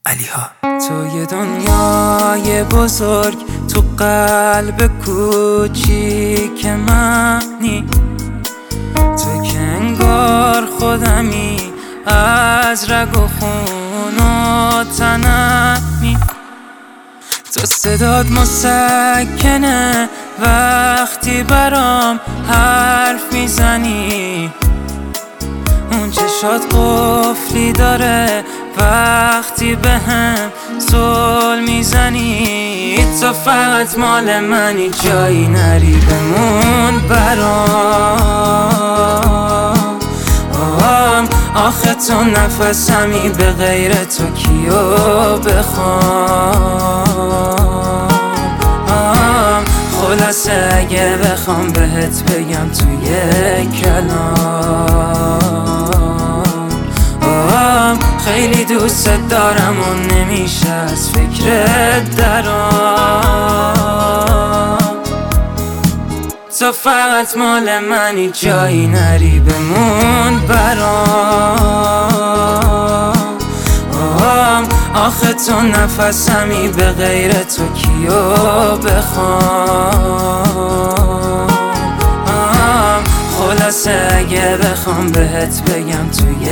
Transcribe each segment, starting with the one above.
علیها. توی دنیای بزرگ تو قلب کوچیک منی، تو که انگار خودمی از رگ و خون و تنمی. تو صدات مسکنه وقتی برام حرف میزنی، اون چشات قفلی داره وقتی بهم زل میزنی. تو فقط مال منی، جایی نری بمون برام. آخه تو نفسمی، به غیر تو کیو بخوام. خلاصه اگه بخوام بهت بگم توی کلام، خیلی دوست دارم و نمیشه از فکرت درام. تو فقط مال منی، جایی نری بمون برام. آخه تو نفسمی، به غیر تو کیو بخوام. خلاصه اگه بخوام بهت بگم توی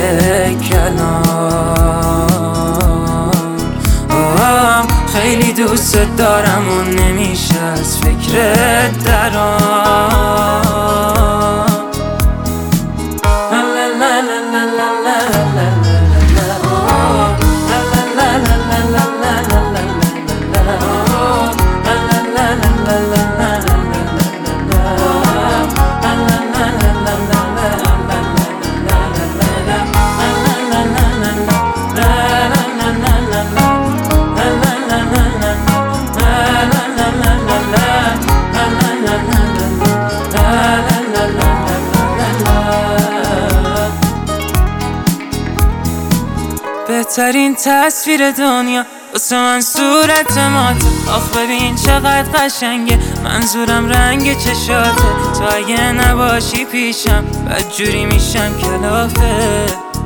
کلام، خیلی دوست دارم و نمیشه از فکرت درام. بهترین تصویر دنیا واسه من صورت ماته. آخ ببین چقدر قشنگه، منظورم رنگ چشاته. تو اگه نباشی پیشم بدجوری میشم کلافه.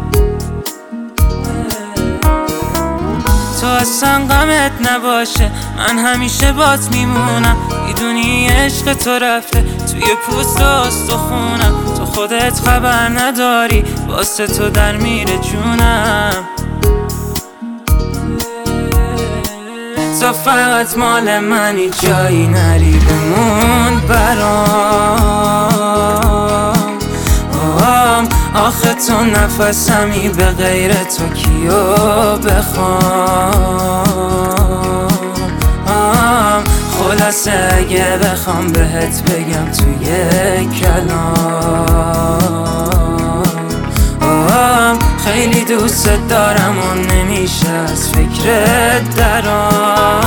تو اصلا غمت نباشه، من همیشه بات میمونم. میدونی عشق تو رفته توی پوست و استخونم. تو خودت خبر نداری، واسه تو در میره جونم. تو فقط مال منی، جایی نری بمون برام. آخه تو نفسمی، به غیر تو کیو بخوام. خلاصه اگه بخوام بهت بگم توی کلام، خیلی دوست دارم و نمیشه از فکرت درام.